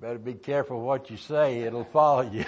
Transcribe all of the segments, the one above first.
Better be careful what you say. It'll follow you.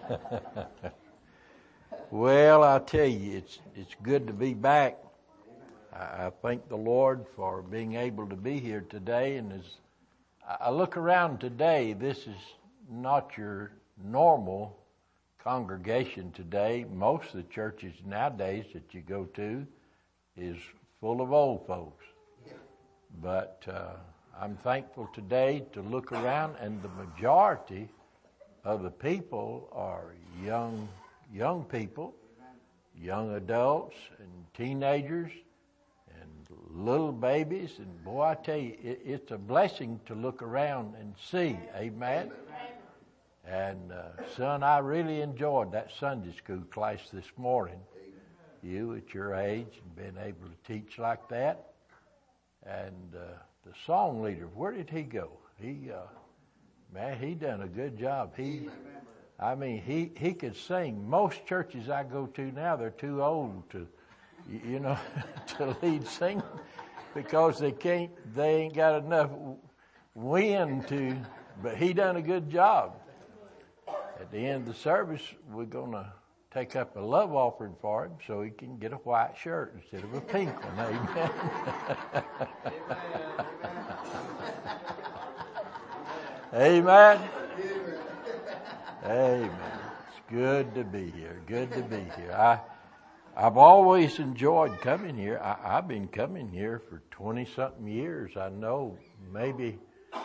Well, I tell you, it's good to be back. I thank the Lord for being able to be here today. And as I look around today, this is not your normal congregation today. Most of the churches nowadays that you go to is full of old folks. But I'm thankful today to look around, and the majority of the people are young people, young adults and teenagers and little babies. And boy, I tell you, it's a blessing to look around and see. Amen. And son, I really enjoyed that Sunday school class this morning. You at your age and being able to teach like that. And the song leader, where did he go? He done a good job. He could sing. Most churches I go to now, they're too old to to lead singing because they ain't got enough wind to, but he done a good job. At the end of the service, we're going to take up a love offering for him so he can get a white shirt instead of a pink one. Amen. Amen. Amen. It's good to be here. Good to be here. I've always enjoyed coming here. I've been coming here for 20-something years. I know maybe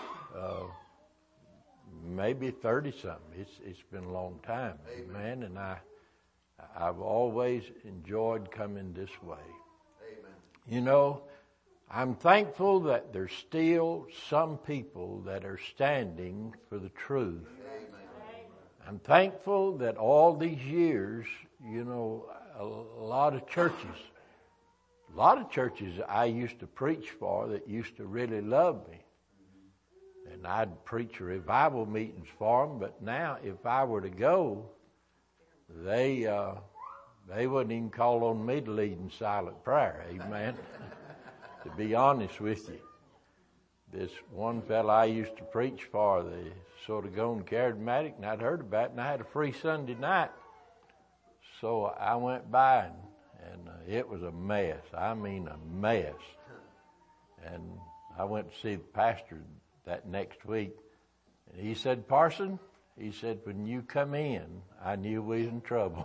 30-something. It's been a long time. Amen. And I've always enjoyed coming this way. Amen. I'm thankful that there's still some people that are standing for the truth. Amen. I'm thankful that all these years, a lot of churches I used to preach for that used to really love me. And I'd preach revival meetings for them, but now if I were to go, they wouldn't even call on me to lead in silent prayer. Amen. To be honest with you, this one fella I used to preach for, they sort of gone charismatic, and I'd heard about it, and I had a free Sunday night. So I went by, and it was a mess. I mean, a mess. And I went to see the pastor that next week, and he said, "Parson," he said, "when you come in, I knew we was in trouble."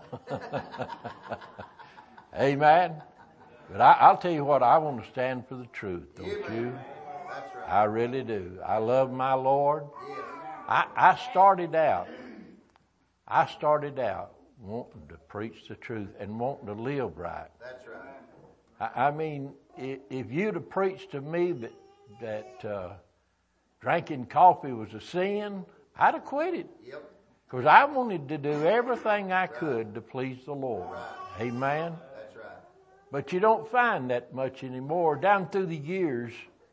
Amen. But I'll tell you what, I want to stand for the truth, don't you? That's right. I really do. I love my Lord. I started out wanting to preach the truth and wanting to live right. That's right. I mean, if you'd have preached to me that drinking coffee was a sin, I'd have quit it. Yep. Because I wanted to do everything I could to please the Lord. Right. Amen. That's right. But you don't find that much anymore. Down through the years,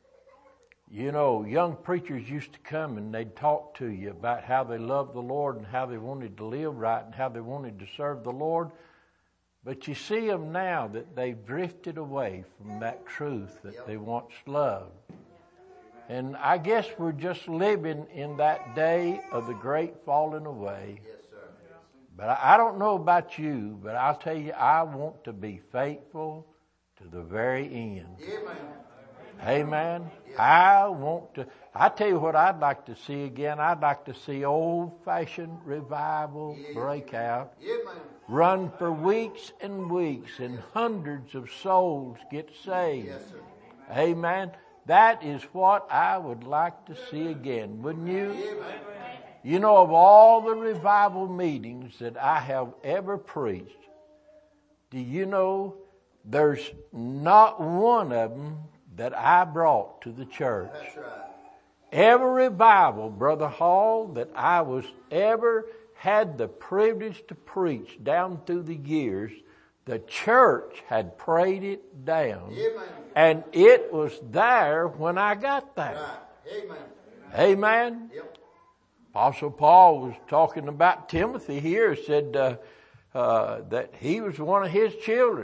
young preachers used to come and they'd talk to you about how they loved the Lord and how they wanted to live right and how they wanted to serve the Lord. But you see them now that they've drifted away from that truth that they once loved. And I guess we're just living in that day of the great falling away. Yes, sir. But I don't know about you, but I'll tell you, I want to be faithful to the very end. Amen. Amen. I tell you what I'd like to see again. I'd like to see old-fashioned revival break out. Run for weeks and weeks, and hundreds of souls get saved. Yes, sir. Amen. That is what I would like to see again, wouldn't you? Amen. Of all the revival meetings that I have ever preached, do you know there's not one of them that I brought to the church? That's right. Every revival, Brother Hall, that I was ever had the privilege to preach down through the years, the church had prayed it down. Amen. And it was there when I got there. Right. Amen. Amen. Yep. Apostle Paul was talking about Timothy here, said that he was one of his children.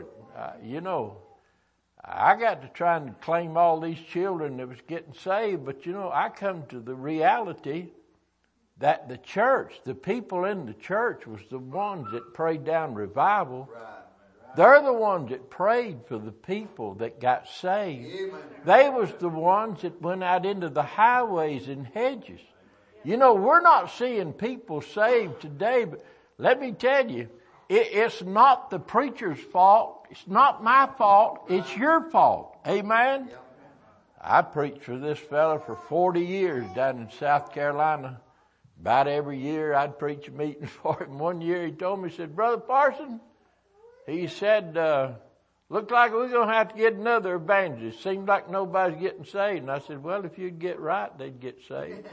I got to trying to claim all these children that was getting saved, but I come to the reality that the church, the people in the church was the ones that prayed down revival. They're the ones that prayed for the people that got saved. They was the ones that went out into the highways and hedges. You know, we're not seeing people saved today, but let me tell you, it's not the preacher's fault. It's not my fault. It's your fault. Amen? I preached for this fella for 40 years down in South Carolina. About every year I'd preach a meeting for him. One year he told me, he said, Brother Parson, he said, looked like we're going to have to get another evangelist. Seemed like nobody's getting saved. And I said, well, if you'd get right, they'd get saved.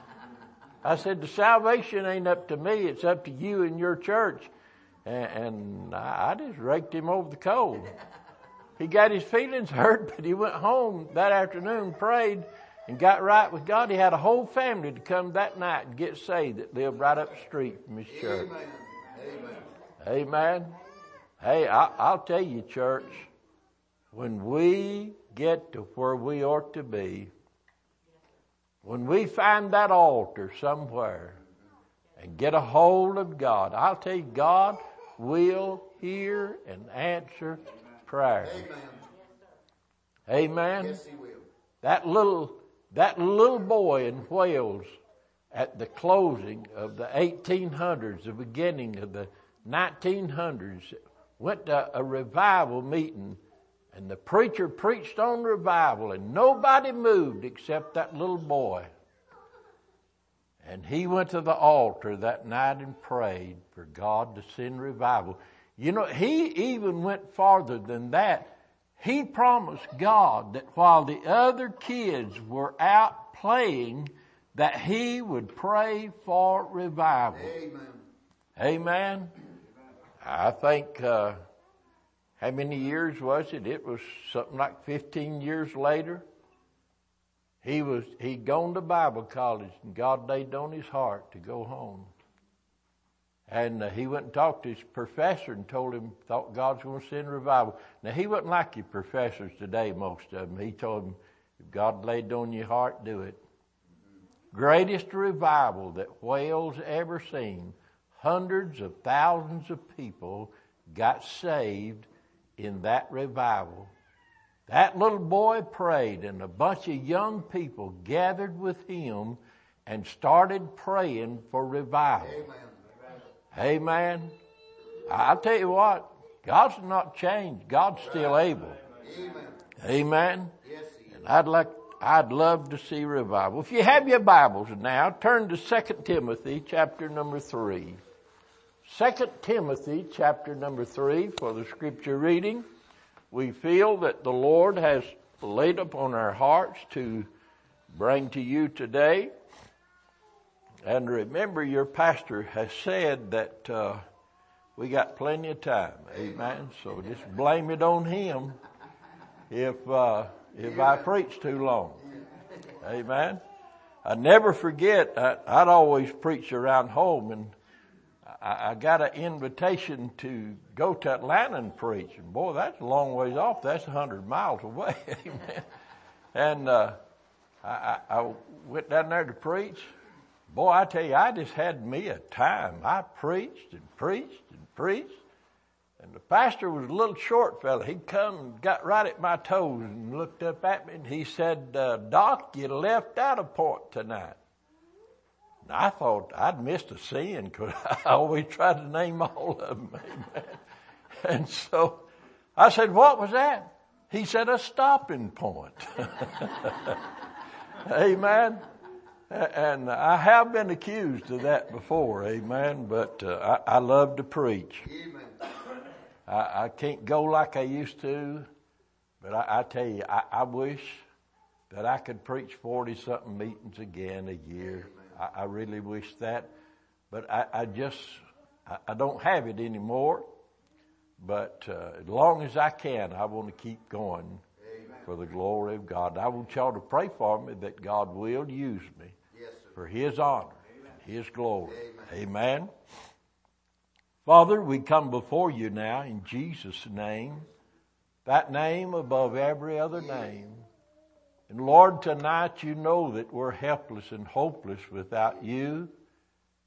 I said, the salvation ain't up to me. It's up to you and your church. And I just raked him over the coals. He got his feelings hurt, but he went home that afternoon, prayed, and got right with God. He had a whole family to come that night and get saved that lived right up the street from his church. Amen. Amen. Hey, I'll tell you, church, when we get to where we ought to be, when we find that altar somewhere and get a hold of God, I'll tell you, God will hear and answer prayer. Amen. Amen. Yes, He will. That little boy in Wales at the closing of the 1800s, the beginning of the 1900s, went to a revival meeting, and the preacher preached on revival, and nobody moved except that little boy. And he went to the altar that night and prayed for God to send revival. You know, he even went farther than that. He promised God that while the other kids were out playing, that he would pray for revival. Amen. Amen. I think, how many years was it? It was something like 15 years later. He'd gone to Bible college, and God laid on his heart to go home. And he went and talked to his professor and told him, thought God's going to send revival. Now, he wasn't like your professors today, most of them. He told him, if God laid on your heart, do it. Greatest revival that Wales ever seen. Hundreds of thousands of people got saved in that revival. That little boy prayed, and a bunch of young people gathered with him and started praying for revival. Amen. Amen. I'll tell you what, God's not changed. God's still able. Amen. Amen. Yes, and I'd love to see revival. If you have your Bibles now, turn to 2 Timothy chapter number 3. 2 Timothy chapter number 3 for the scripture reading. We feel that the Lord has laid upon our hearts to bring to you today. And remember, your pastor has said that we got plenty of time. Amen. So just blame it on him if I preach too long. Amen. I never forget, I'd always preach around home, and I got an invitation to go to Atlanta and preach. And boy, that's a long ways off. That's 100 miles away. Amen. And I went down there to preach. Boy, I tell you, I just had me a time. I preached and preached and preached. And the pastor was a little short fella. He come and got right at my toes and looked up at me, and he said, Doc, you left out a point tonight. And I thought I'd missed a sin because I always tried to name all of them. Amen. And so I said, what was that? He said, a stopping point. Amen. And I have been accused of that before, amen, but I love to preach. Amen. I can't go like I used to, but I tell you, I wish that I could preach 40-something meetings again a year. I really wish that, but I don't have it anymore, but as long as I can, I want to keep going for the glory of God. I want y'all to pray for me that God will use me for His honor and His glory. Amen. Father, we come before you now in Jesus' name, that name above every other name. And Lord, tonight you know that we're helpless and hopeless without you.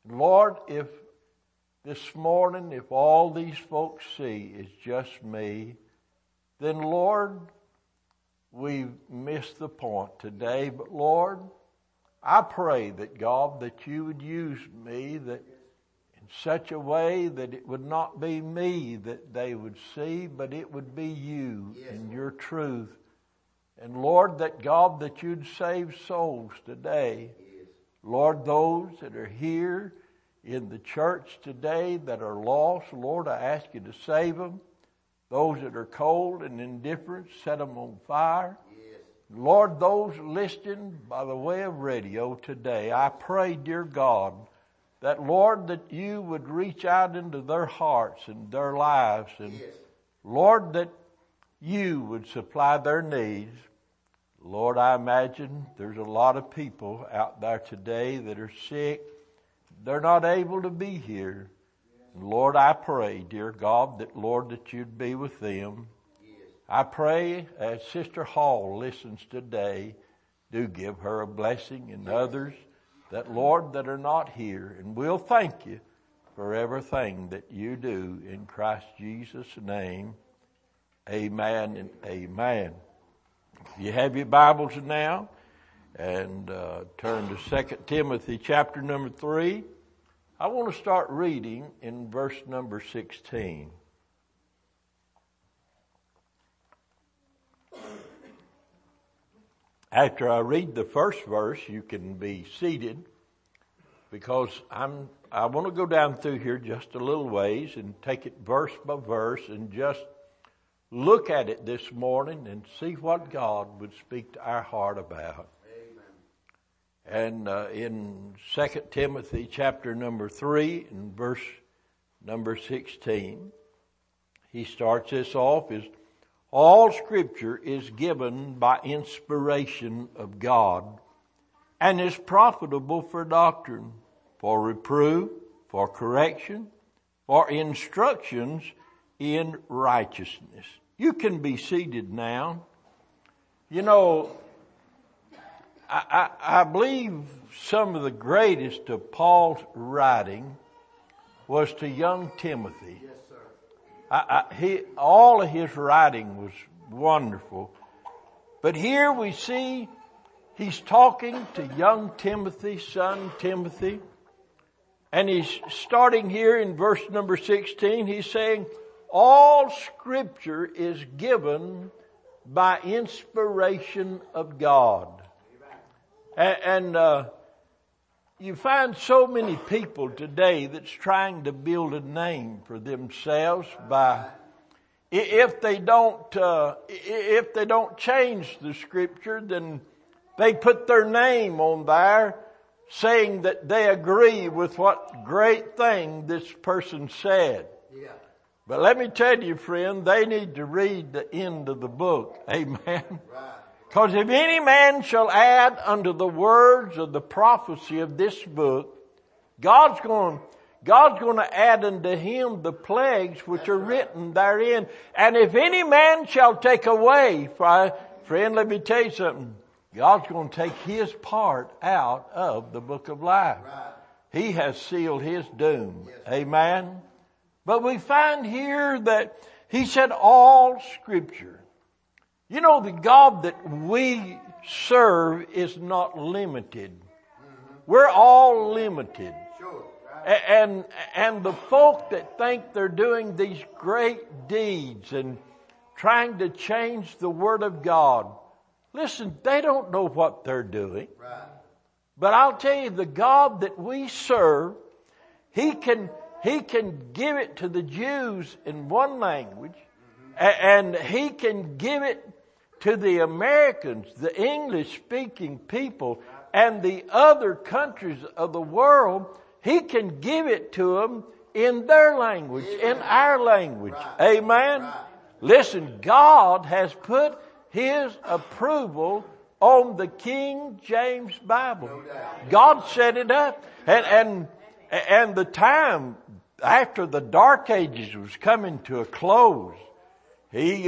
Lord, if this morning, if all these folks see is just me, then Lord, we've missed the point today. But Lord, I pray that God, that you would use me that in such a way that it would not be me that they would see, but it would be you and your truth. And Lord, that God, that you'd save souls today. Lord, those that are here in the church today that are lost, Lord, I ask you to save them. Those that are cold and indifferent, set them on fire. Lord, those listening by the way of radio today, I pray, dear God, that, Lord, that you would reach out into their hearts and their lives. And, Lord, that you would supply their needs. Lord, I imagine there's a lot of people out there today that are sick. They're not able to be here. Lord, I pray, dear God, that, Lord, that you'd be with them. I pray as Sister Hall listens today, do give her a blessing, and others that, Lord, that are not here. And we'll thank you for everything that you do in Christ Jesus' name. Amen and amen. You have your Bibles now, and turn to 2 Timothy chapter number 3. I want to start reading in verse number 16. After I read the first verse, you can be seated, because I want to go down through here just a little ways and take it verse by verse and just look at it this morning and see what God would speak to our heart about. Amen. And in 2 Timothy chapter number 3 and verse number 16, he starts this off as, all Scripture is given by inspiration of God and is profitable for doctrine, for reproof, for correction, for instructions in righteousness. You can be seated now. You know, I believe some of the greatest of Paul's writing was to young Timothy. Yes, sir. All of his writing was wonderful. But here we see he's talking to young Timothy, son Timothy. And he's starting here in verse number 16. He's saying, all Scripture is given by inspiration of God. And you find so many people today that's trying to build a name for themselves by, if they don't change the Scripture, then they put their name on there saying that they agree with what great thing this person said. Yeah. But let me tell you, friend, they need to read the end of the book. Amen. Right. Because if any man shall add unto the words of the prophecy of this book, God's going to add unto him the plagues which are written therein. And if any man shall take away, friend, let me tell you something. God's going to take his part out of the book of life. Right. He has sealed his doom. Yes. Amen. But we find here that he said all Scripture. You know, the God that we serve is not limited. Mm-hmm. We're all limited. Sure. Right. And the folk that think they're doing these great deeds and trying to change the Word of God, listen, they don't know what they're doing. Right. But I'll tell you, the God that we serve, He can give it to the Jews in one language, and He can give it to the Americans, the English-speaking people, and the other countries of the world. He can give it to them in their language, in our language. Right. Amen? Right. Listen, God has put His approval on the King James Bible. No doubt. God set it up. And the time after the Dark Ages was coming to a close, He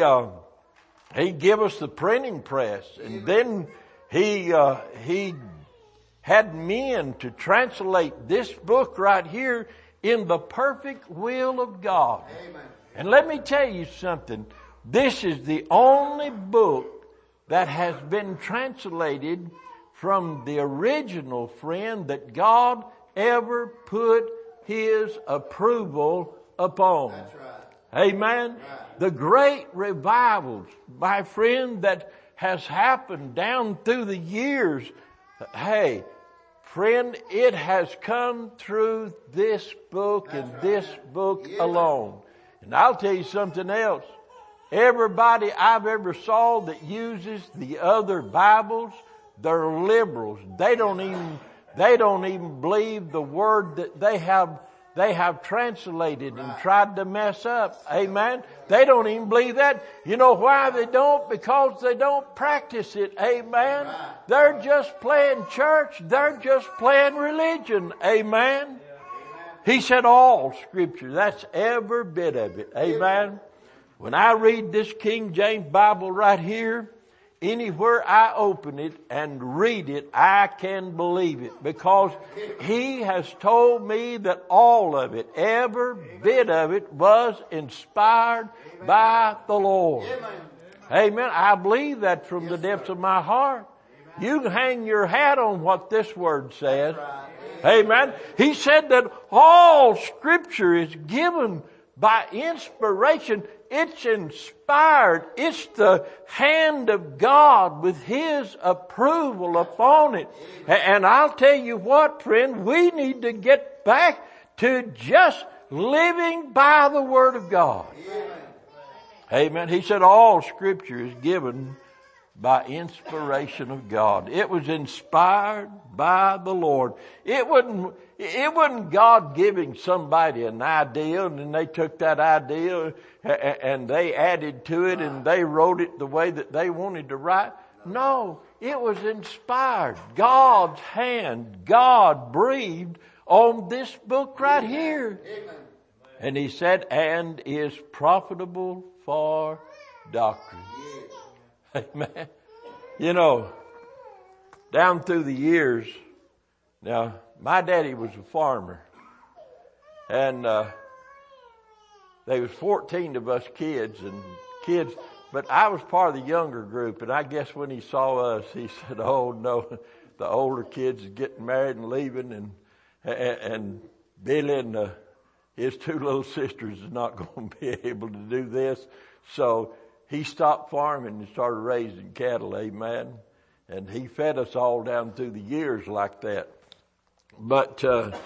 gave us the printing press, and then He had men to translate this book right here in the perfect will of God. Amen. And let me tell you something. This is the only book that has been translated from the original, friend, that God ever put His approval upon. That's right. Amen. The great revivals, my friend, that has happened down through the years. Hey, friend, it has come through this book and this book alone. And I'll tell you something else. Everybody I've ever saw that uses the other Bibles, they're liberals. They don't even believe the word that they have translated and tried to mess up. Amen. They don't even believe that. You know why they don't? Because they don't practice it. Amen. They're just playing church. They're just playing religion. Amen. He said all Scripture. That's every bit of it. Amen. When I read this King James Bible right here, anywhere I open it and read it, I can believe it, because He has told me that all of it, every bit of it, was inspired by the Lord. Amen. I believe that from the depths of my heart. You can hang your hat on what this word says. Amen. He said that all Scripture is given by inspiration. It's inspired. It's the hand of God with His approval upon it. And I'll tell you what, friend, we need to get back to just living by the Word of God. Amen. He said all Scripture is given by inspiration of God. It was inspired by the Lord. It wasn't God giving somebody an idea and then they took that idea and they added to it and they wrote it the way that they wanted to write. No, it was inspired. God's hand, God breathed on this book right here. And He said, and is profitable for doctrine. Amen. You know, down through the years, now, my daddy was a farmer, and there was 14 of us kids, but I was part of the younger group, and I guess when he saw us, he said, oh no, the older kids are getting married and leaving, and Billy and his two little sisters is not going to be able to do this. So he stopped farming and started raising cattle, amen. And he fed us all down through the years like that. But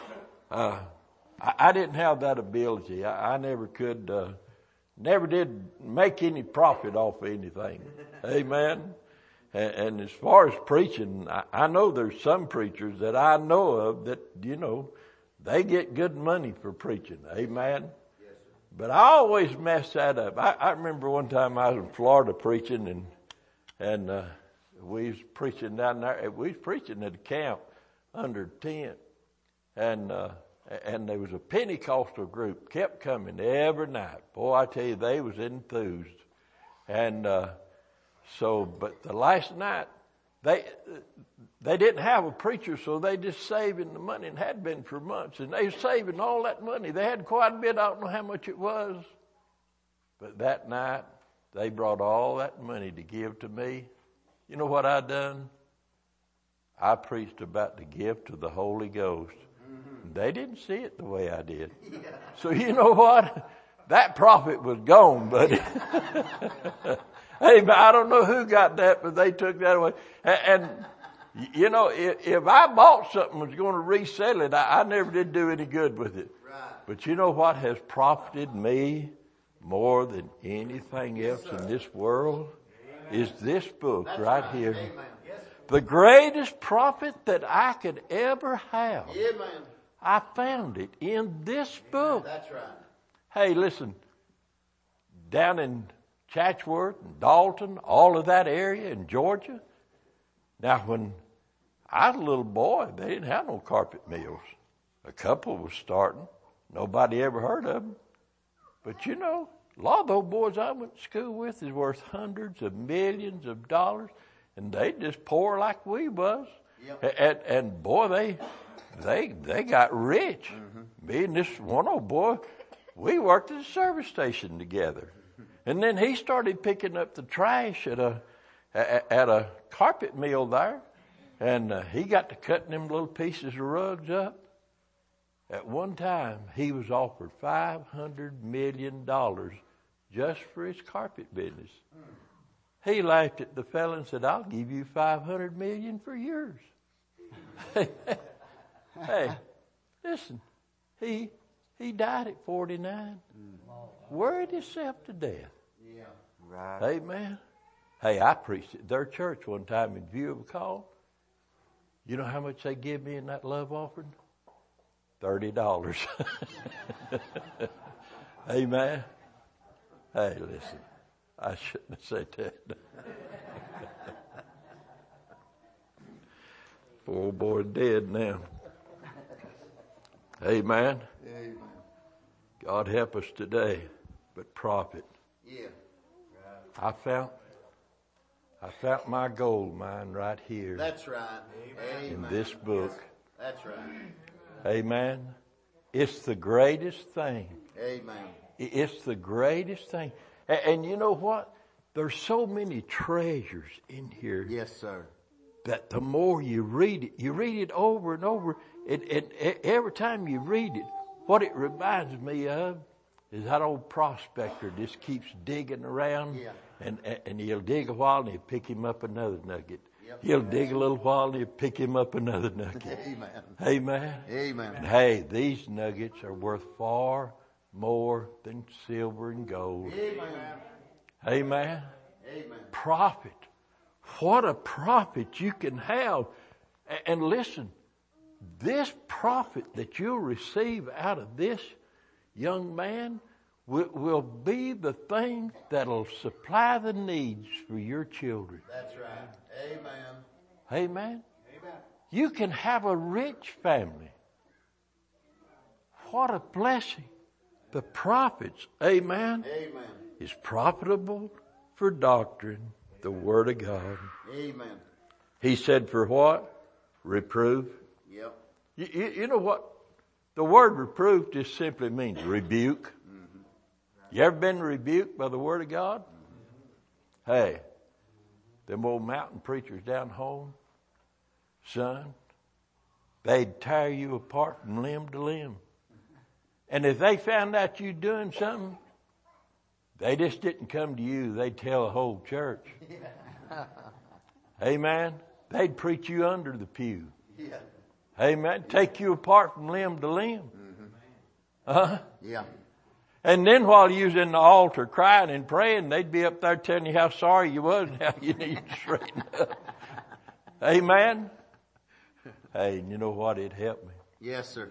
I didn't have that ability. I never could, never did make any profit off of anything. Amen. And as far as preaching, I know there's some preachers that I know of that, you know, they get good money for preaching. Amen. But I always mess that up. I remember one time I was in Florida preaching and we was preaching down there. We was preaching at a camp under a tent. And there was a Pentecostal group kept coming every night. Boy, I tell you, they was enthused. And but the last night, they didn't have a preacher, so they just saving the money and had been for months. And they were saving all that money. They had quite a bit. I don't know how much it was. But that night, they brought all that money to give to me. You know what I done? I preached about the gift of the Holy Ghost. They didn't see it the way I did. So you know what? That profit was gone, buddy. Hey, I don't know who got that, but they took that away. And you know, if I bought something and was going to resell it, I never did do any good with it. But you know what has profited me more than anything else in this world? Is this book right here. The greatest profit that I could ever have. I found it in this book. That's right. Hey, listen, down in Chatsworth and Dalton, all of that area in Georgia. Now, when I was a little boy, they didn't have no carpet mills. A couple was starting. Nobody ever heard of them. But you know, a lot of those boys I went to school with is worth hundreds of millions of dollars, and they just poor like we was. Yep. And boy, they got rich. Me and this one old boy, we worked at a service station together. And then he started picking up the trash at a carpet mill there. And he got to cutting them little pieces of rugs up. At one time, he was offered $500 million just for his carpet business. He laughed at the fella and said, I'll give you $500 million for yours. Hey, listen, he died at 49. Worried himself to death. Yeah. Right. Amen. Hey, I preached at their church one time in view of a call. You know how much they give me in that love offering? $30. Amen. Hey, listen, I shouldn't have said that. Poor boy dead now. Amen. Amen. God help us today, but profit. Yeah. I found my gold mine right here. That's right. In Amen. this book. That's right. Amen. It's the greatest thing. Amen. It's the greatest thing. And you know what? There's so many treasures in here. Yes, sir. That the more you read it over and over. Every time you read it, what it reminds me of is that old prospector just keeps digging around. Yeah. And he'll dig a while and he'll pick him up another nugget. Yep. He'll dig a little while and he'll pick him up another nugget. Amen. Amen. Amen. And hey, these nuggets are worth far more than silver and gold. Amen. Amen. Amen. Profit. What a profit you can have. And listen, this profit that you'll receive out of this, young man, will be the thing that'll supply the needs for your children. That's right. Amen. Amen. Amen. You can have a rich family. What a blessing. The prophets, amen, Amen. is profitable for doctrine, the Word of God. Amen. He said for what? Reproof. Yep. You know what? The word reproof just simply means rebuke. You ever been rebuked by the Word of God? Hey, them old mountain preachers down home, son, they'd tear you apart from limb to limb. And if they found out you doing something, they just didn't come to you. They'd tell the whole church. Amen. They'd preach you under the pew. Yeah. Amen. Take you apart from limb to limb. Yeah. And then while you was in the altar crying and praying, they'd be up there telling you how sorry you was and how you need to straighten up. Amen. Hey, and you know what? It helped me. Yes, sir.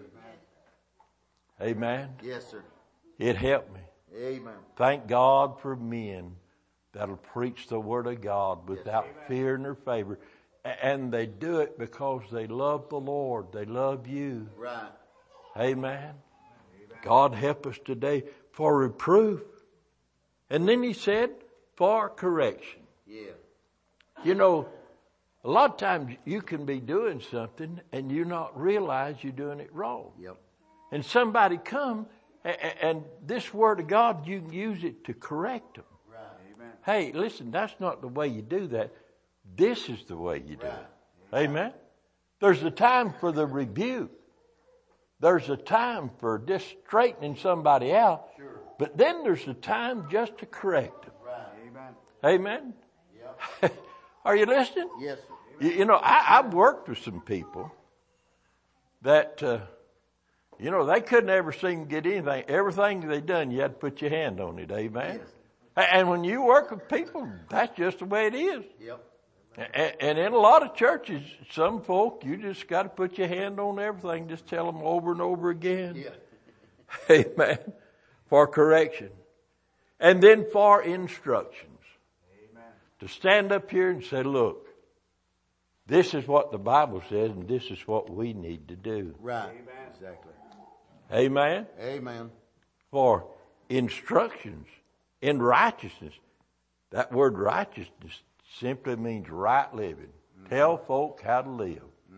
Amen. Yes, sir. It helped me. Amen. Thank God for men that'll preach the Word of God without fear nor favor. And they do it because they love the Lord. They love you. Right. Amen. God help us today for reproof. And then he said, for correction. Yeah. You know, a lot of times you can be doing something and you not realize you're doing it wrong. Yep. And somebody come and this Word of God, you can use it to correct them. Right. Amen. Hey, listen, that's not the way you do that. This is the way you do it. Amen. There's a time for the rebuke. There's a time for just straightening somebody out. Sure. But then there's a time just to correct them. Right. Amen. Amen. Yep. Are you listening? Yes, sir. You know, I've worked with some people that, you know, they couldn't ever seem to get anything. Everything they done, you had to put your hand on it. Amen. Yes. And when you work with people, that's just the way it is. Yep. And in a lot of churches, some folk, you just got to put your hand on everything. Just tell them over and over again. Yeah. Amen. For correction. And then for instructions. Amen. To stand up here and say, look, this is what the Bible says and this is what we need to do. Right. Amen. Exactly. Amen. Amen. For instructions in righteousness. That word righteousness simply means right living. Tell folk how to live.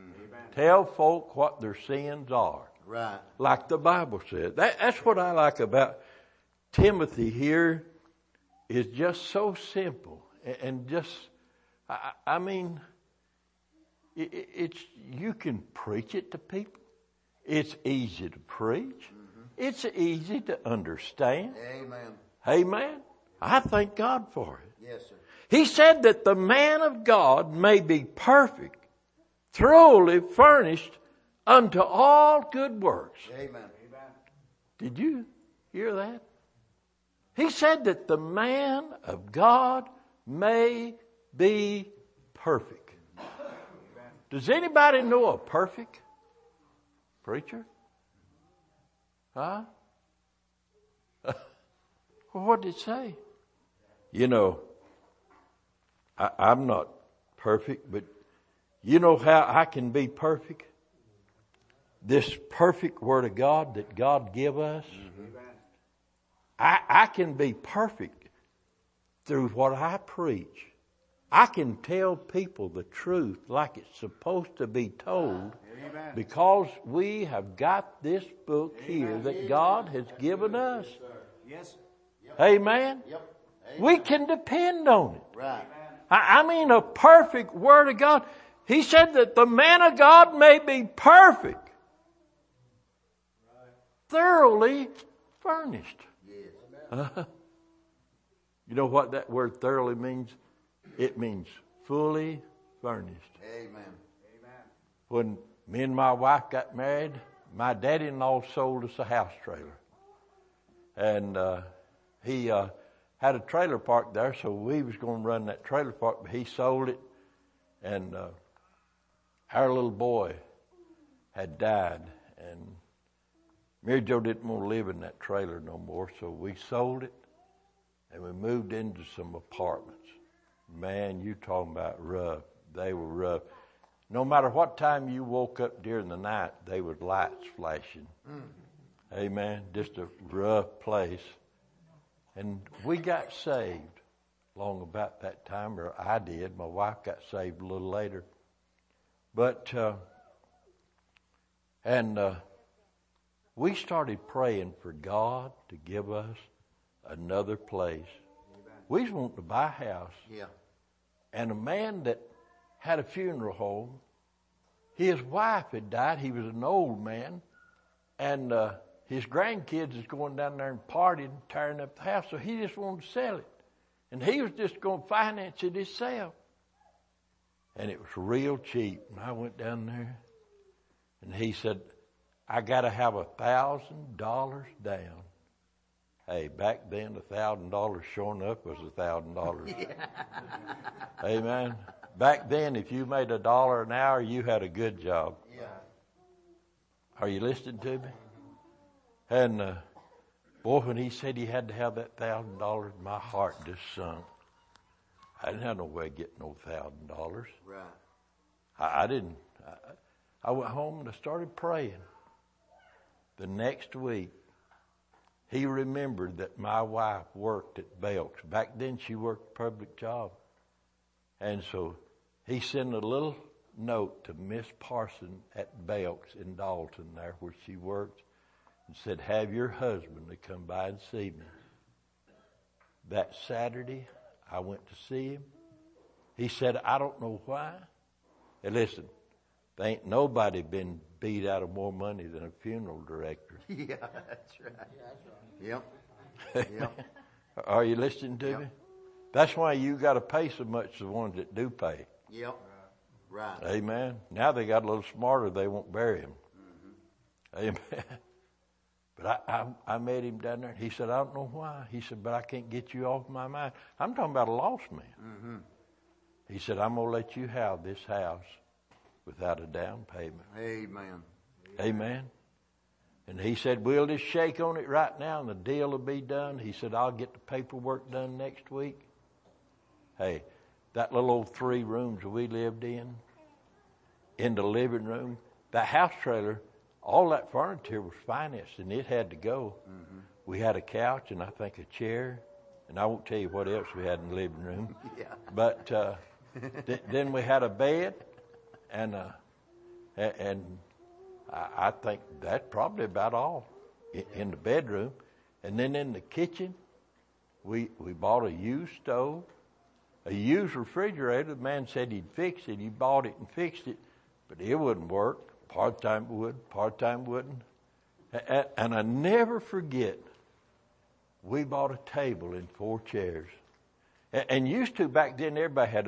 Tell folk what their sins are. Right. Like the Bible says. That's what I like about Timothy here, is just so simple. And just, I mean, it's you can preach it to people. It's easy to preach. Mm-hmm. It's easy to understand. Amen. Amen. I thank God for it. Yes, sir. He said that the man of God may be perfect, thoroughly furnished unto all good works. Amen. Did you hear that? He said that the man of God may be perfect. Does anybody know a perfect preacher? Huh? Well, what did it say? You know, I'm not perfect, but you know how I can be perfect? This perfect Word of God that God give us. Mm-hmm. I can be perfect through what I preach. I can tell people the truth like it's supposed to be told. Amen. Because we have got this book here that God has given us. Yes. Yep. Amen? Yep. Amen. We can depend on it. Right. I mean a perfect Word of God. He said that the man of God may be perfect, thoroughly furnished. Yes. You know what that word thoroughly means? It means fully furnished. Amen. When me and my wife got married, my daddy-in-law sold us a house trailer. And he had a trailer park there, so we was going to run that trailer park, but he sold it. And our little boy had died, and Mary Jo didn't want to live in that trailer no more, so we sold it, and we moved into some apartments. Man, you talking about rough. They were rough. No matter what time you woke up during the night, they was lights flashing. Amen. Just a rough place. And we got saved long about that time, or I did. My wife got saved a little later. But, we started praying for God to give us another place. We was wanting to buy a house. Yeah. And a man that had a funeral home, his wife had died. He was an old man. And his grandkids is going down there and partying, tearing up the house. So he just wanted to sell it. And he was just going to finance it himself. And it was real cheap. And I went down there. And he said, I got to have $1,000 down. Hey, back then, $1,000 showing up was $1,000. Yeah. Amen. Back then, if you made $1 an hour, you had a good job. Yeah. Are you listening to me? And boy, when he said he had to have that $1,000, my heart just sunk. I didn't have no way of getting no $1,000. Right. I didn't. I went home and I started praying. The next week, he remembered that my wife worked at Belk's. Back then, she worked a public job. And so he sent a little note to Miss Parson at Belk's in Dalton, there where she worked, and said, have your husband to come by and see me. That Saturday, I went to see him. He said, I don't know why. And listen, there ain't nobody been beat out of more money than a funeral director. Yeah, that's right. Yeah, that's right. Yep. Yep. Are you listening to me? That's why you got to pay so much the ones that do pay. Yep. Right. Amen. Now they got a little smarter. They won't bury him. Mm-hmm. Amen. But I met him down there. He said, I don't know why. He said, but I can't get you off my mind. I'm talking about a lost man. Mm-hmm. He said, I'm going to let you have this house without a down payment. Amen. Amen. And he said, we'll just shake on it right now and the deal will be done. He said, I'll get the paperwork done next week. Hey, that little old 3 rooms we lived in the living room, that house trailer, all that furniture was financed and it had to go. Mm-hmm. We had a couch and I think a chair. And I won't tell you what else we had in the living room. Yeah. But then we had a bed and And I think that's probably about all in the bedroom. And then in the kitchen, we bought a used stove, a used refrigerator. The man said he'd fix it. He bought it and fixed it, but it wouldn't work. Part time it would, part time wouldn't. And I never forget, we bought a table and 4 chairs. And used to back then, everybody had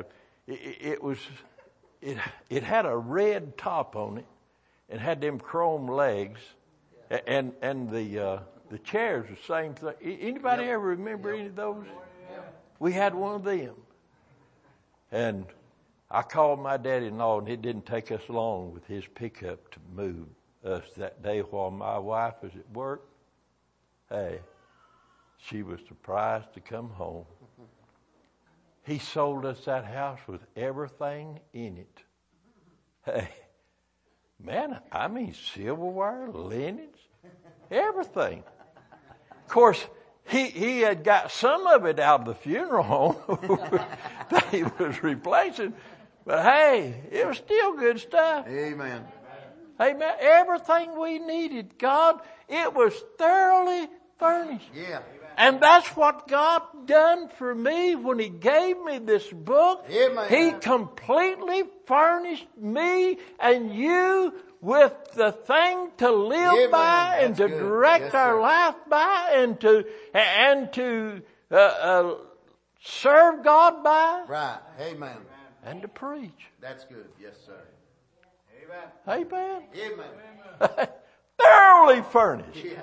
it had a red top on it and had them chrome legs, and the chairs the same thing. Anybody ever remember any of those? We had one of them. And I called my daddy-in-law, and it didn't take us long with his pickup to move us that day while my wife was at work. Hey, she was surprised to come home. He sold us that house with everything in it. Hey, man, I mean silverware, linens, everything. Of course, he had got some of it out of the funeral home that he was replacing. But hey, it was still good stuff. Amen. Amen. Everything we needed, God, it was thoroughly furnished. Yeah. And that's what God done for me when He gave me this book. Amen. He completely furnished me and you with the thing to live Amen. by and That's to good. direct Yes, our sir. life by and to serve God by Right. Amen. and to preach. That's good. Yes, sir. Amen. Amen. Thoroughly furnished. Yeah.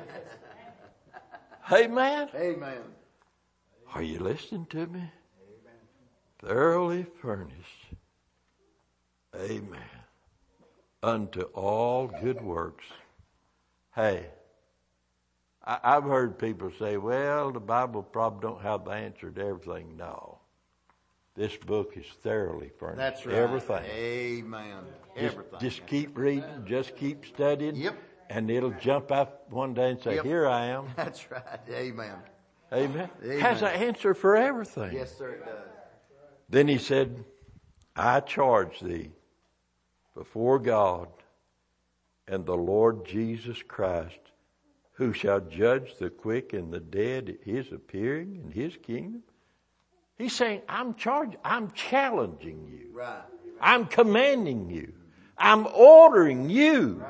Amen. Amen. Are you listening to me? Thoroughly furnished. Amen. Unto all good works. Hey, I've heard people say, well, the Bible probably don't have the answer to everything. No. This book is thoroughly furnished. That's right. Everything. Amen. Everything. Just keep reading, just keep studying. Yep. And it'll jump up one day and say, Yep. here I am. That's right. Amen. Amen. Amen. Has an answer for everything. Yes, sir, it does. Then he said, I charge thee before God and the Lord Jesus Christ, who shall judge the quick and the dead at His appearing in His kingdom. He's saying, I'm challenging you. Right. I'm commanding you. I'm ordering you.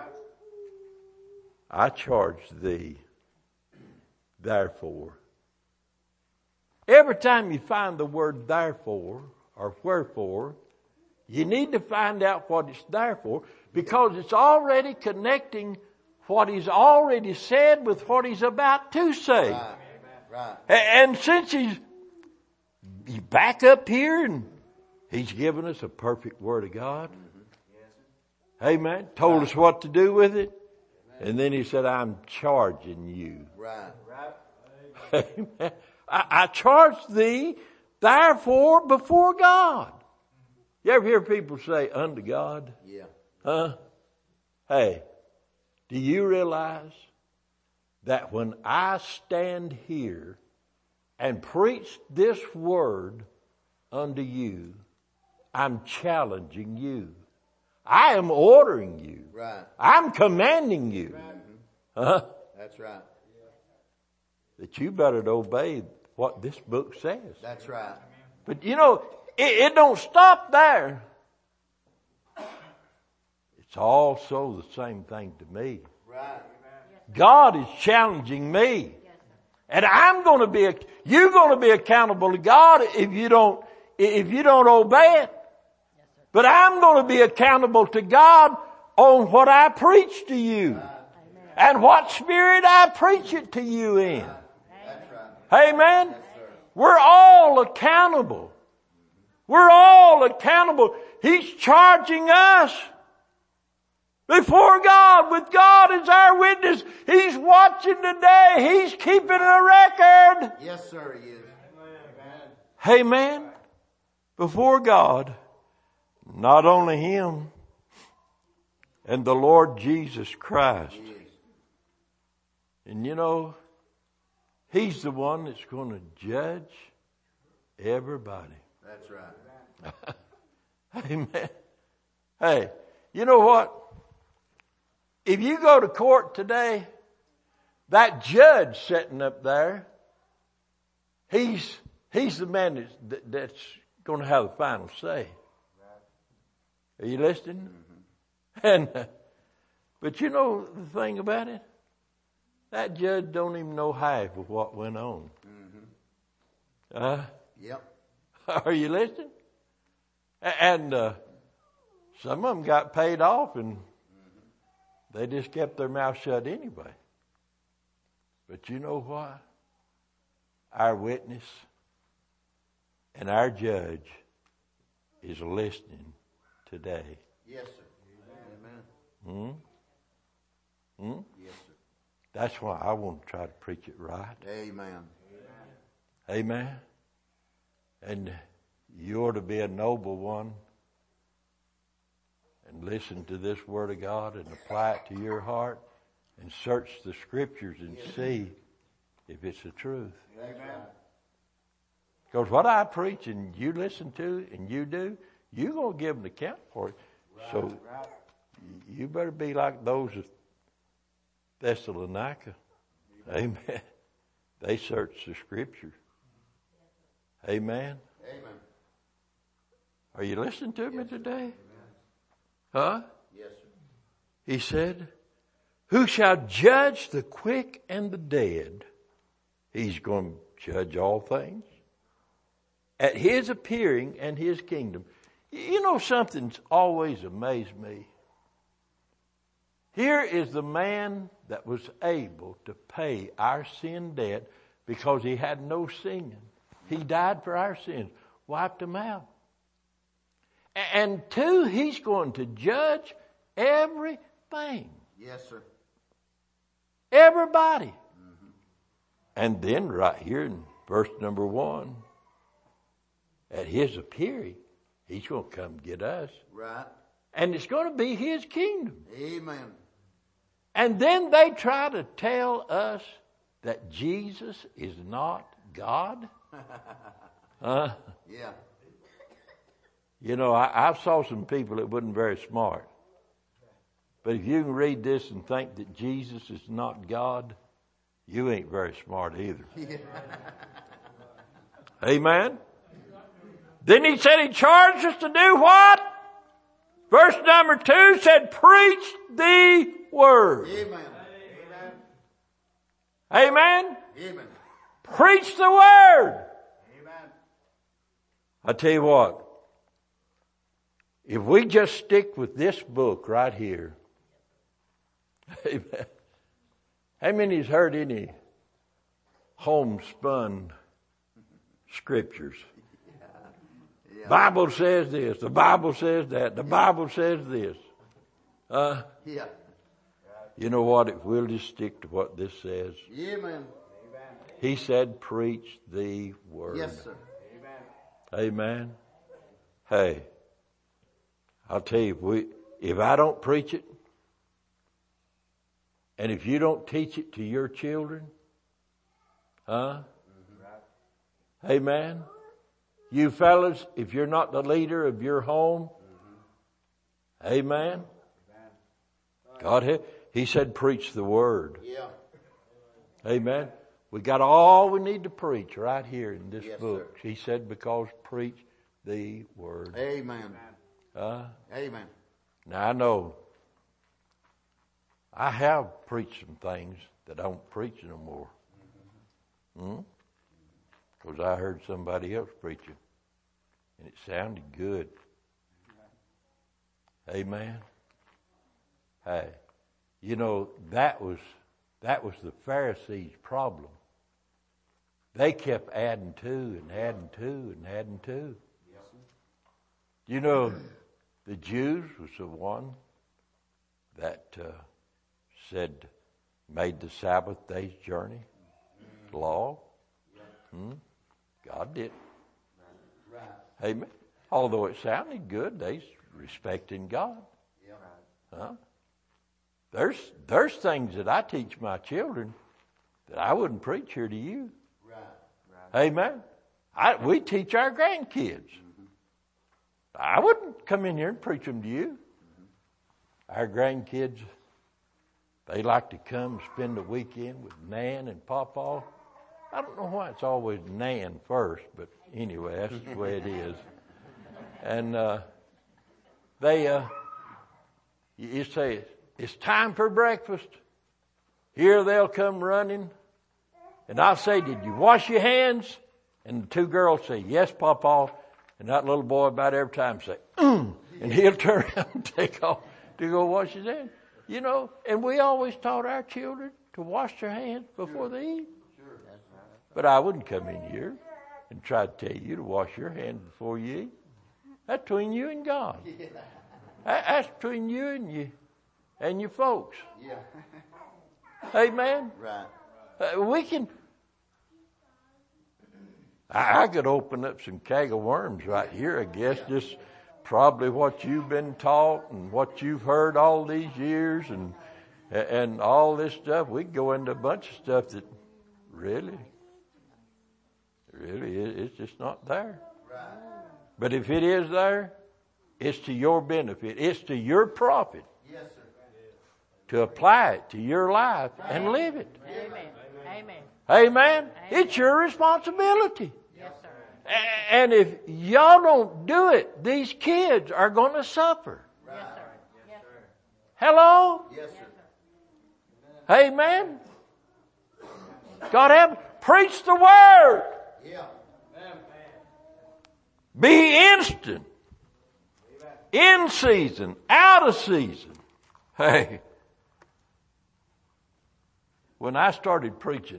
I charge thee, therefore. Every time you find the word therefore or wherefore, you need to find out what it's there for, because it's already connecting what He's already said with what He's about to say. Right. Right. And since He's back up here and He's given us a perfect Word of God, amen, told us what to do with it, and then He said, I'm charging you. Right. Amen. I charge thee, therefore, before God. You ever hear people say, unto God? Yeah. Huh? Hey, do you realize that when I stand here and preach this word unto you, I'm challenging you. I am ordering you. Right. I'm commanding you. Huh? That's right. That you better obey what this book says. That's right. But you know, it don't stop there. It's also the same thing to me. Right. God is challenging me. And you're going to be accountable to God if you don't obey it. But I'm going to be accountable to God on what I preach to you. And what spirit I preach it to you in. That's right. Amen? Yes, sir. We're all accountable. We're all accountable. He's charging us before God, with God as our witness. He's watching today. He's keeping a record. Yes, sir, he is. Amen. Before God, not only Him and the Lord Jesus Christ. He is. And you know, He's the one that's going to judge everybody. That's right. Amen. Hey, you know what? If you go to court today, that judge sitting up there, he's the man that's going to have the final say. Are you listening? But you know the thing about it? That judge don't even know half of what went on. Yep. Are you listening? And some of them got paid off and they just kept their mouth shut anyway. But you know what? Our witness and our judge is listening today. Yes, sir. Amen. Yes, sir. That's why I want to try to preach it right. Amen. Amen. And you ought to be a noble one and listen to this Word of God and apply it to your heart and search the Scriptures and see if it's the truth. Amen. Because what I preach and you listen to and you do, you're going to give an account for it. So you better be like those of Thessalonica. Amen. They search the Scripture. Amen. Amen. Are you listening to me today? Huh? Yes, sir. He said, who shall judge the quick and the dead? He's going to judge all things. At his appearing and his kingdom. You know, something's always amazed me. Here is the man that was able to pay our sin debt because he had no sin. He died for our sins, wiped them out. And two, he's going to judge everything. Yes, sir. Everybody. And then right here in verse number 1, at his appearing, he's going to come get us. Right. And it's going to be his kingdom. Amen. And then they try to tell us that Jesus is not God. Yeah. You know, I saw some people that wasn't very smart. But if you can read this and think that Jesus is not God, you ain't very smart either. Yeah. Amen? Then he said he charged us to do what? Verse number 2 said, preach the word. Amen. Amen? Amen. Preach the word. Amen. I tell you what, if we just stick with this book right here, amen. How many has heard any homespun scriptures? Yeah. Bible says this, the Bible says that, the Bible says this. Yeah. You know what? If we'll just stick to what this says. Amen. He said, preach the word. Yes, sir. Amen. Hey, I'll tell you, if I don't preach it, and if you don't teach it to your children, amen. You fellas, if you're not the leader of your home, amen. God, he said, preach the word. Yeah. Amen. We got all we need to preach right here in this book. Sir. He said, because preach the word. Amen. Amen. Now I know I have preached some things that I don't preach no more. Because I heard somebody else preaching. And it sounded good. Amen. Hey, you know, that was the Pharisees' problem. They kept adding to and adding to and adding to. You know, the Jews was the one that said, made the Sabbath day's journey law. God did. Amen. Although it sounded good, they respecting God. There's things that I teach my children that I wouldn't preach here to you. Amen. We teach our grandkids. I wouldn't come in here and preach them to you. Our grandkids They like to come spend the weekend with Nan and Pawpaw. I don't know why it's always Nan first, but anyway, that's the way it is. And you say, it's time for breakfast. Here they'll come running. And I'll say, did you wash your hands? And the two girls say, yes, Pawpaw. And that little boy about every time say, and he'll turn around and take off to go wash his hands. You know, and we always taught our children to wash their hands before they eat. But I wouldn't come in here and try to tell you to wash your hands before you eat. That's between you and God. That's between you and your folks. Yeah. Amen? Right. We can... I could open up some keg of worms right here, I guess, just probably what you've been taught and what you've heard all these years and all this stuff. We could go into a bunch of stuff that really, it's just not there. Right. But if it is there, it's to your benefit. It's to your profit. Yes, sir. To apply it to your life and live it. Amen. Amen. Amen. It's your responsibility. Yes, sir. And if y'all don't do it, these kids are going to suffer. Right. Yes, sir. Yes, sir. Hello? Yes, sir. Amen. God help. Preach the word. Yeah. Be instant. In season. Out of season. Hey. When I started preaching,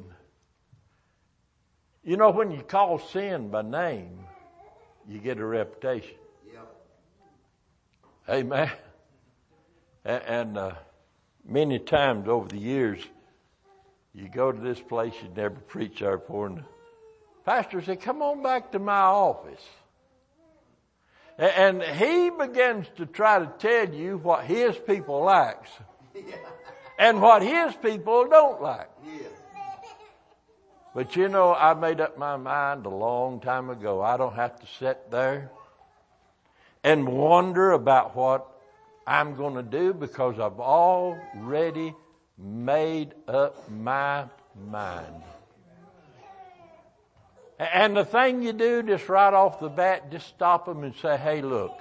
you know, when you call sin by name, you get a reputation. Yep. Amen. And many times over the years, you go to this place you never preached there before, and the pastor said, come on back to my office. And he begins to try to tell you what his people likes and what his people don't like. Yeah. But you know, I made up my mind a long time ago. I don't have to sit there and wonder about what I'm going to do because I've already made up my mind. And the thing you do just right off the bat, just stop them and say, hey, look,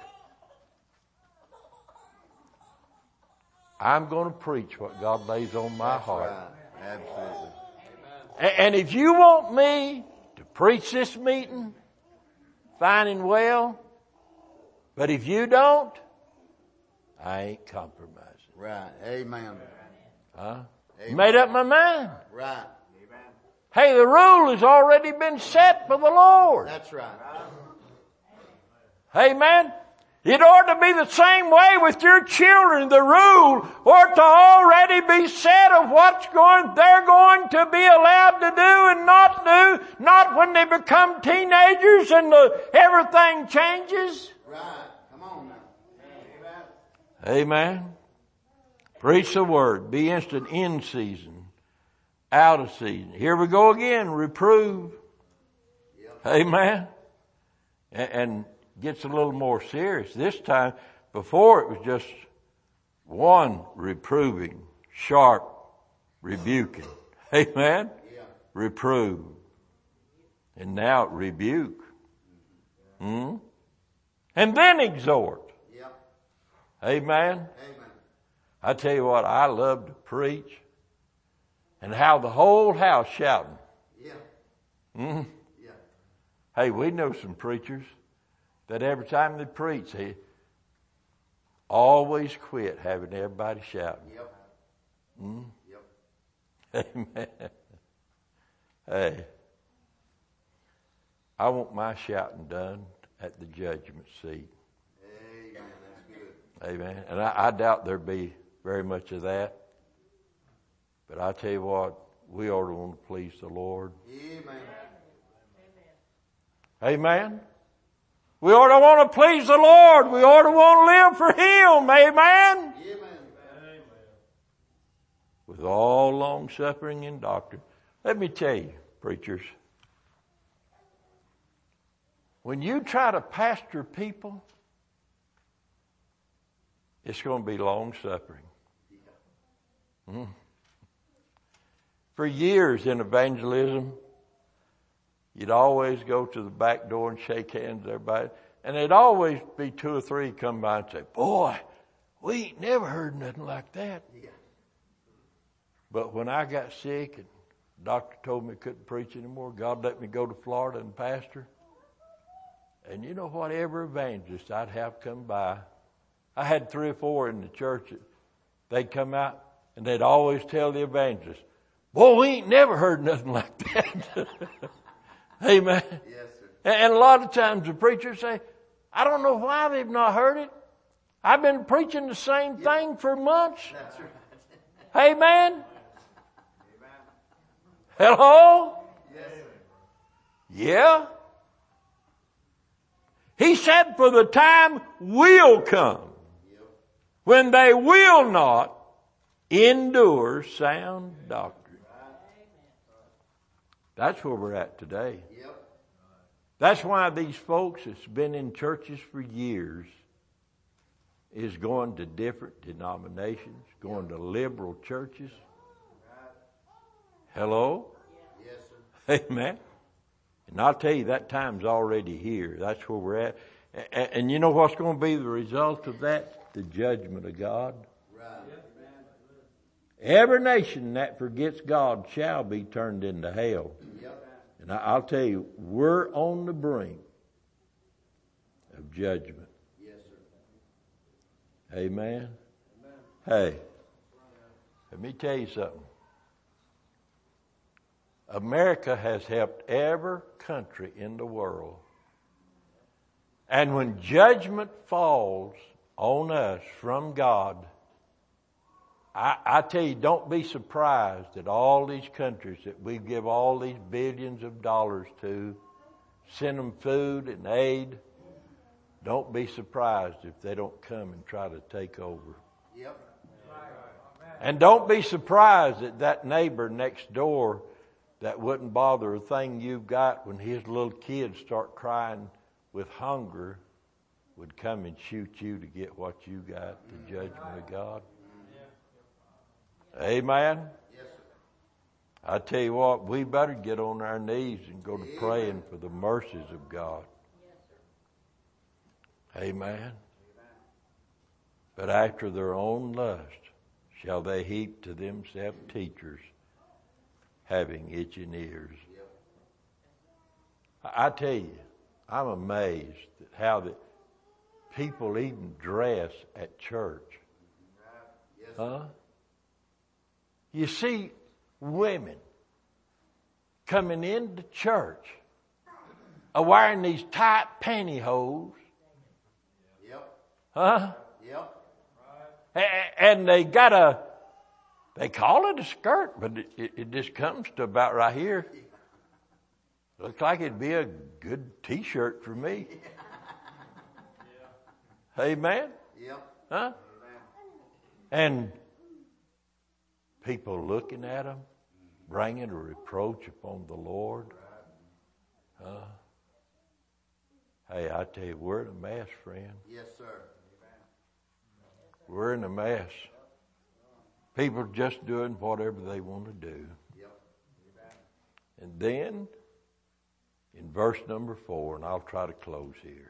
I'm going to preach what God lays on my heart. Right. Absolutely. And if you want me to preach this meeting, fine and well. But if you don't, I ain't compromising. Right. Amen. Huh? Amen. Made up my mind. Right. Hey, the rule has already been set for the Lord. That's right. Amen. It ought to be the same way with your children. The rule ought to already be set of what's they're going to be allowed to do and not do. Not when they become teenagers and everything changes. Right. Come on now. Amen. Preach the word. Be instant in season, out of season. Here we go again. Reprove. Yep. Amen. And gets a little more serious. This time, before it was just one reproving, sharp, rebuking. Amen? Yeah. Reprove. And now rebuke. And then exhort. Yep. Amen? Amen. I tell you what, I love to preach and how the whole house shouting. Yeah. Mm-hmm. Yeah. Hey, we know some preachers that every time they preach, they always quit having everybody shouting. Yep. Yep. Amen. Hey, I want my shouting done at the judgment seat. Amen. That's good. Amen. And I doubt there'll be very much of that. But I tell you what, we ought to want to please the Lord. Amen. Amen. We ought to want to please the Lord. We ought to want to live for Him. Amen. Amen. With all long suffering and doctrine. Let me tell you, preachers, when you try to pastor people, it's going to be long suffering. For years in evangelism, you'd always go to the back door and shake hands with everybody. And there'd always be 2 or 3 come by and say, boy, we ain't never heard nothing like that. Yeah. But when I got sick and the doctor told me I couldn't preach anymore, God let me go to Florida and pastor. And you know what? Every evangelist I'd have come by, I had 3 or 4 in the church that they'd come out and they'd always tell the evangelist, boy, we ain't never heard nothing like that. Amen. Yes, sir. And a lot of times the preachers say, I don't know why they've not heard it. I've been preaching the same thing for months. That's right. Amen. Amen. Hello? Yes, sir. Yeah. He said, for the time will come when they will not endure sound doctrine. That's where we're at today. Yep. That's why these folks that's been in churches for years is going to different denominations, going to liberal churches. Hello? Yes, sir. Amen. And I'll tell you, that time's already here. That's where we're at. And you know what's going to be the result of that? The judgment of God. Right. Every nation that forgets God shall be turned into hell. Yep. And I'll tell you, we're on the brink of judgment. Yes, sir. Amen. Hey, let me tell you something. America has helped every country in the world. And when judgment falls on us from God, I tell you, don't be surprised that all these countries that we give all these billions of dollars to, send them food and aid, don't be surprised if they don't come and try to take over. Yep. And don't be surprised that that neighbor next door that wouldn't bother a thing you've got, when his little kids start crying with hunger, would come and shoot you to get what you got, the judgment of God. Amen? Yes, sir. I tell you what, we better get on our knees and go to praying for the mercies of God. Amen? But after their own lust shall they heap to themselves teachers, having itching ears. I tell you, I'm amazed at how that people even dress at church. Huh? You see women coming into church wearing these tight pantyhose. Yep. Huh? Yep. And they call it a skirt, but it just comes to about right here. Looks like it'd be a good t-shirt for me. Amen? Yep. Huh? And people looking at them, bringing a reproach upon the Lord. Hey, I tell you, we're in a mess, friend. Yes, sir. We're in a mess. People are just doing whatever they want to do. Yep. And then, in verse number 4, and I'll try to close here,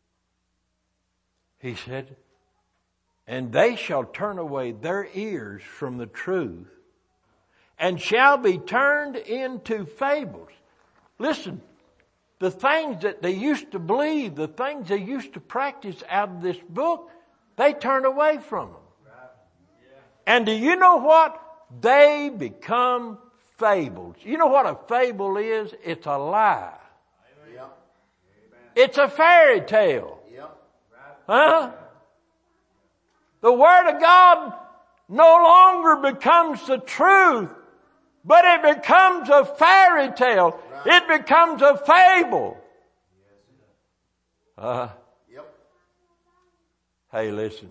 he said, and they shall turn away their ears from the truth and shall be turned into fables. Listen, the things that they used to believe, the things they used to practice out of this book, they turn away from them. And do you know what? They become fables. You know what a fable is? It's a lie. Yep. It's a fairy tale. Yep. Huh? The Word of God no longer becomes the truth, but it becomes a fairy tale. It becomes a fable. Yep. Hey, listen.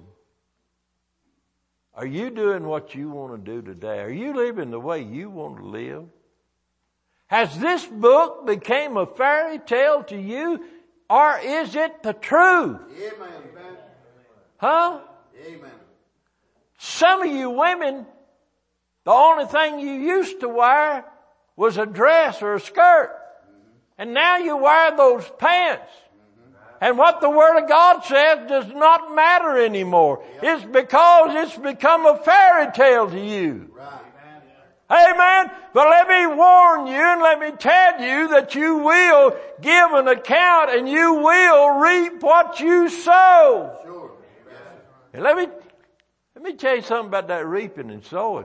Are you doing what you want to do today? Are you living the way you want to live? Has this book become a fairy tale to you, or is it the truth? Amen. Huh? Amen. Some of you women The only thing you used to wear was a dress or a skirt. And now you wear those pants. And what the Word of God says does not matter anymore. It's because it's become a fairy tale to you. Amen. But let me warn you and let me tell you that you will give an account and you will reap what you sow. Sure. And let me tell you something about that reaping and sowing.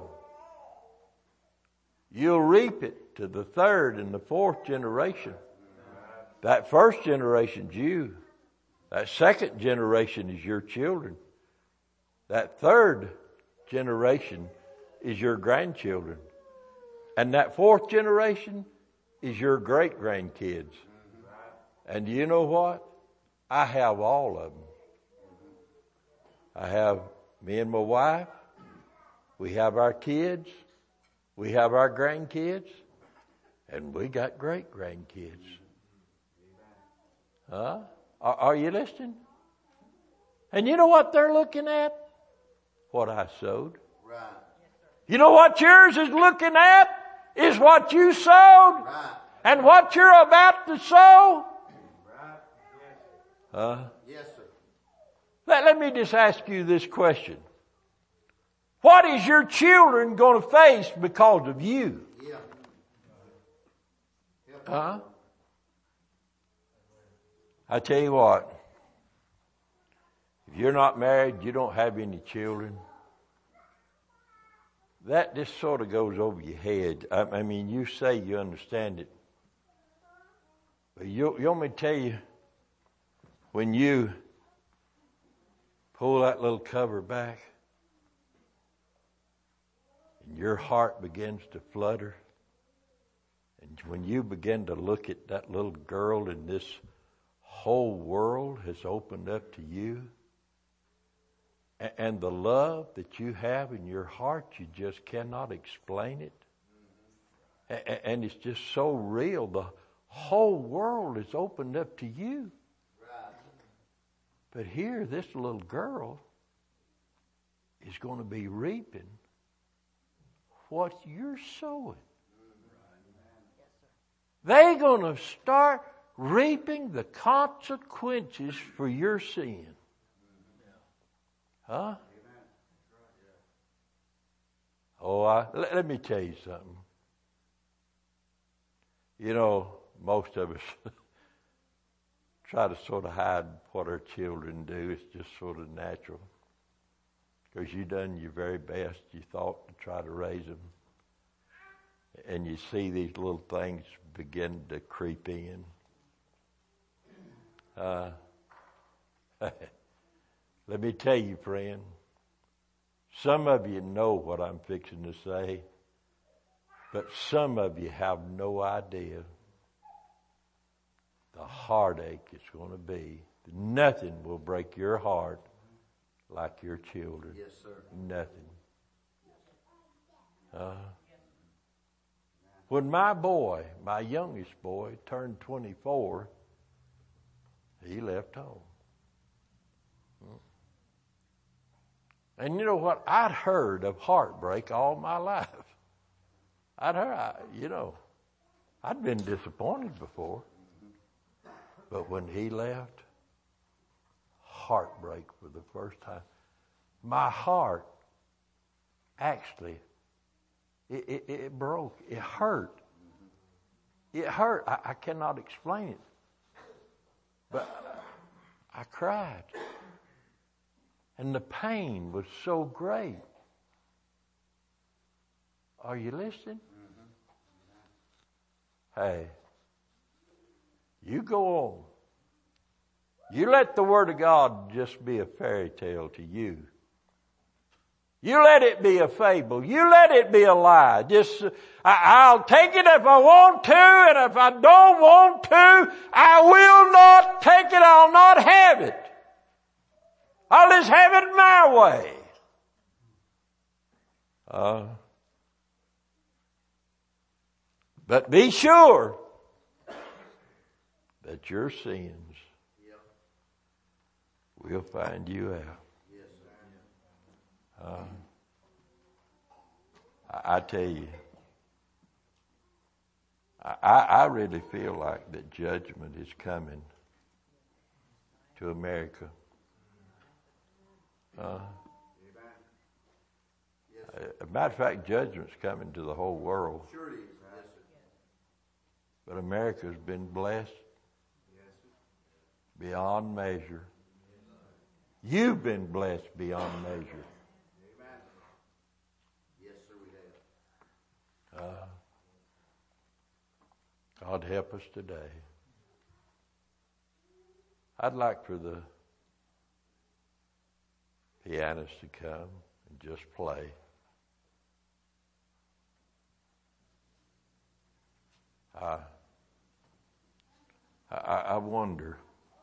You'll reap it to the third and the fourth generation. That first generation's you. That second generation is your children. That third generation is your grandchildren. And that fourth generation is your great-grandkids. And do you know what? I have all of them. I have me and my wife. We have our kids. We have our grandkids. And we got great-grandkids. Huh? Are you listening? And you know what they're looking at? What I sowed. Right. You know what yours is looking at? Is what you sowed. Right. And what you're about to sow. Yes, sir. Let me just ask you this question. What is your children going to face because of you? Yeah. Huh? I tell you what, if you're not married, you don't have any children, that just sort of goes over your head. I mean, you say you understand it. But you want me to tell you, when you pull that little cover back and your heart begins to flutter, and when you begin to look at that little girl and this whole world has opened up to you, and the love that you have in your heart, you just cannot explain it. And it's just so real. The whole world is opened up to you. But here, this little girl is going to be reaping what you're sowing. They're going to start reaping the consequences for your sin. Huh? Oh, let me tell you something. You know, most of us try to sort of hide what our children do. It's just sort of natural. Because you done your very best, you thought, to try to raise them. And you see these little things begin to creep in. Let me tell you, friend, some of you know what I'm fixing to say, but some of you have no idea the heartache it's going to be. Nothing will break your heart like your children. Yes, sir. Nothing. When my boy, my youngest boy, turned 24, he left home. And you know what? I'd heard of heartbreak all my life. I'd been disappointed before. But when he left, heartbreak for the first time. My heart, actually, it broke. It hurt. It hurt. I cannot explain it. But I cried. And the pain was so great. Are you listening? Hey, you go on. You let the Word of God just be a fairy tale to you. You let it be a fable. You let it be a lie. I'll take it if I want to, and if I don't want to, I will not take it. I'll not have it. I'll just have it my way. But be sure that your sins will find you out. I tell you, I really feel like that judgment is coming to America. As a matter of fact, judgment's coming to the whole world. Sure it is. But America's been blessed beyond measure. You've been blessed beyond measure. Amen. Yes, sir, we have. God help us today. I'd like for the pianist to come and just play. I wonder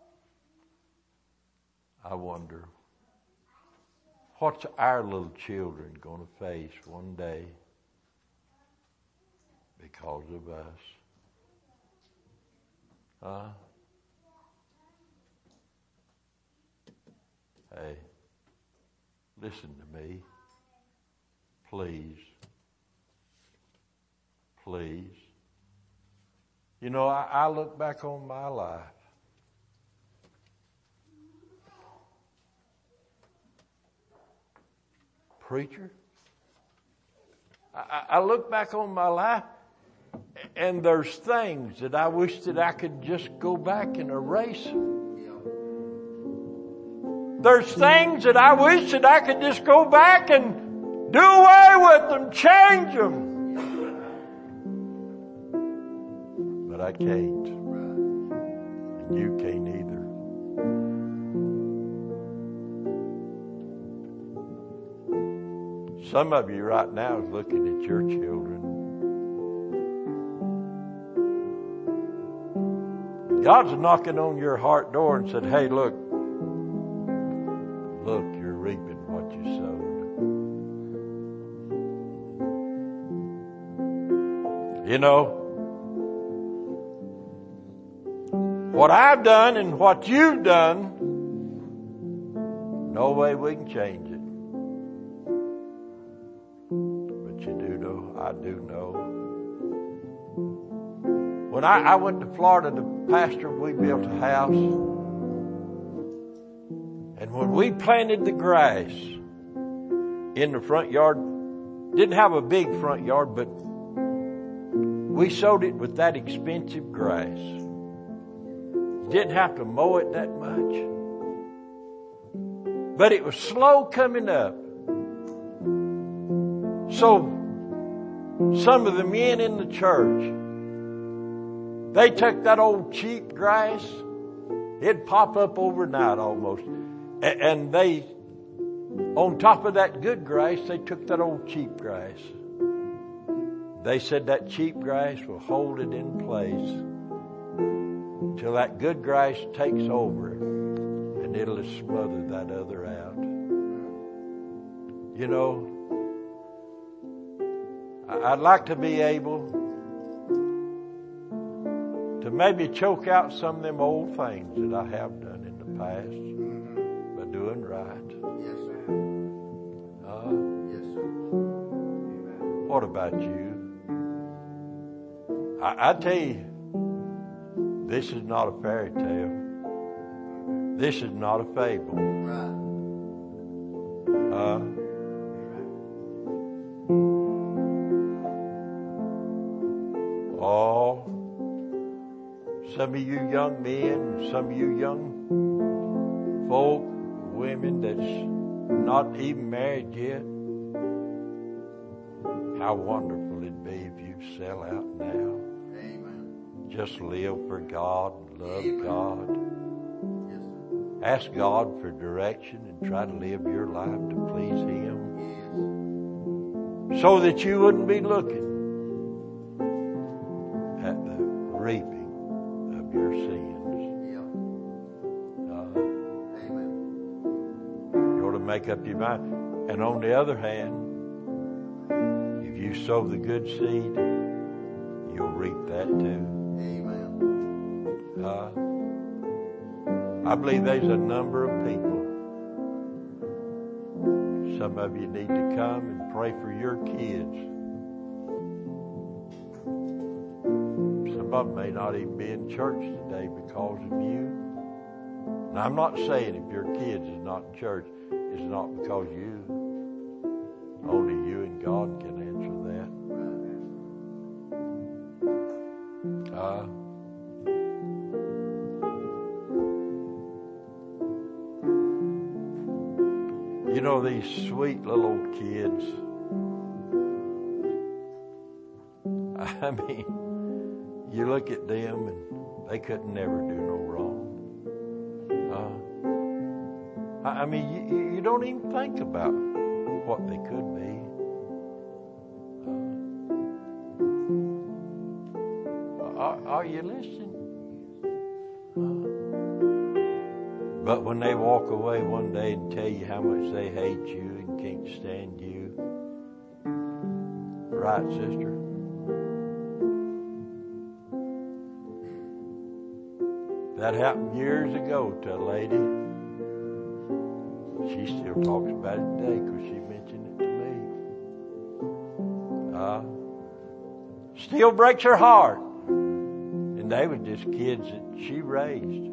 what's our little children going to face one day because of us. Hey, listen to me. Please. Please. You know, I look back on my life. Preacher, I look back on my life, and there's things that I wish that I could just go back and erase. There's things that I wish that I could just go back and do away with them, change them. But I can't. And you can't either. Some of you right now is looking at your children. God's knocking on your heart door and said, hey, look, you're reaping what you sowed. You know, what I've done and what you've done, no way we can change it. But you do know, I do know. When I went to Florida to pastor, we built a house. And when we planted the grass in the front yard, didn't have a big front yard, but we sowed it with that expensive grass. Didn't have to mow it that much. But it was slow coming up. So some of the men in the church, they took that old cheap grass. It'd pop up overnight almost. And they, on top of that good grass, they took that old cheap grass. They said that cheap grass will hold it in place till that good grass takes over and it'll smother that other out. You know, I'd like to be able to maybe choke out some of them old things that I have done in the past by doing right. Yes, sir. Yes, sir. What about you? I tell you, this is not a fairy tale. This is not a fable. Right. Oh, some of you young men, some of you young folk, women that's not even married yet, how wonderful it'd be if you sell out now. Amen. Just live for God, love Amen. God. Yes, sir. Ask God for direction and try to live your life to please Him, Yes. so that you wouldn't be looking at the reaping of your sins. Yeah. Amen. You ought to make up your mind. And on the other hand, if you sow the good seed, you'll reap that too. Amen. I believe there's a number of people. Some of you need to come and pray for your kids some of them may not even be in church today because of you. And I'm not saying if your kids is not in church, it's not because you. Only you and God can answer that. You know, these sweet little kids, I mean, you look at them and they couldn't never do no wrong. I mean, you don't even think about what they could be. Are you listening? But when they walk away one day and tell you how much they hate you and can't stand you, right, sister? That happened years ago to a lady. She still talks about it today because she mentioned it to me. Still breaks her heart. And they were just kids that she raised.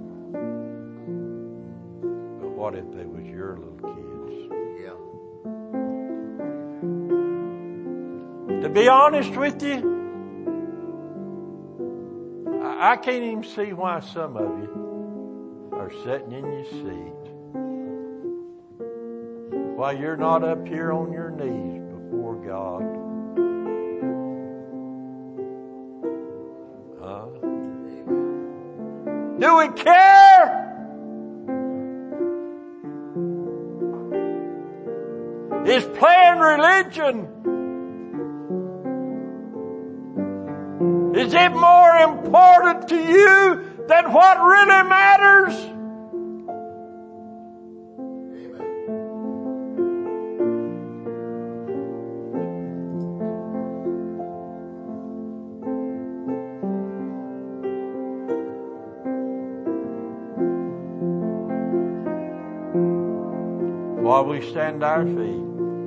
But what if they was your little kids? Yeah. To be honest with you, I can't even see why some of you are sitting in your seat while you're not up here on your knees before God. Do we care? Is playing religion, is it more important to you than what really matters? While we stand our feet,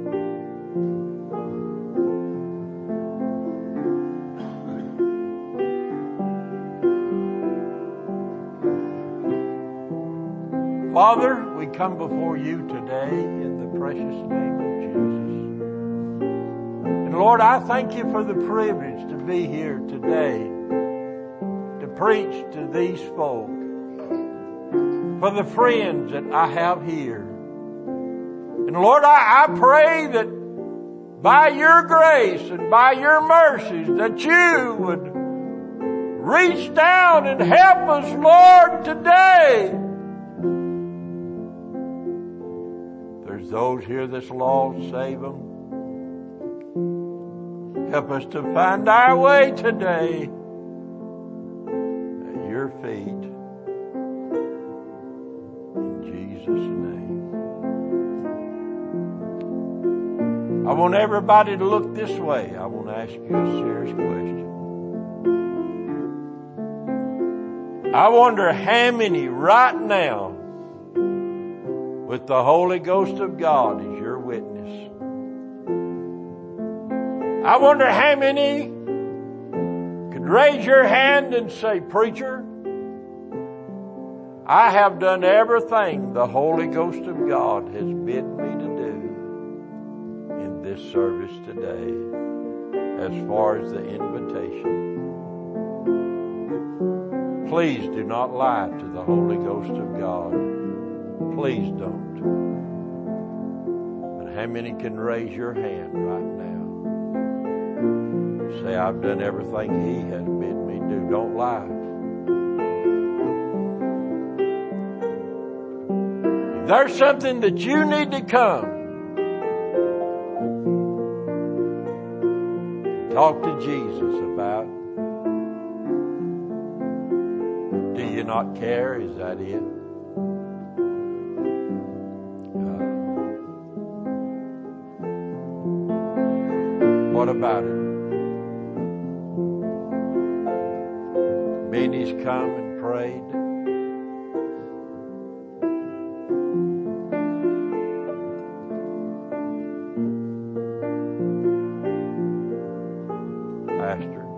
Father, we come before you today in the precious name of Jesus. And Lord, I thank you for the privilege to be here today to preach to these folk, for the friends that I have here. And Lord, I pray that by your grace and by your mercies that you would reach down and help us, Lord, today. There's those here that's lost, save them. Help us to find our way today at your feet. In Jesus' name. I want everybody to look this way. I want to ask you a serious question. I wonder how many right now with the Holy Ghost of God is your witness. I wonder how many could raise your hand and say, preacher, I have done everything the Holy Ghost of God has bid me to do in this service today as far as the invitation. Please do not lie to the Holy Ghost of God. Please don't. But how many can raise your hand right now? Say, I've done everything He has bid me do. Don't lie. If there's something that you need to come, talk to Jesus about. Do you not care? Is that it? What about it? Many's come and prayed. Pastor,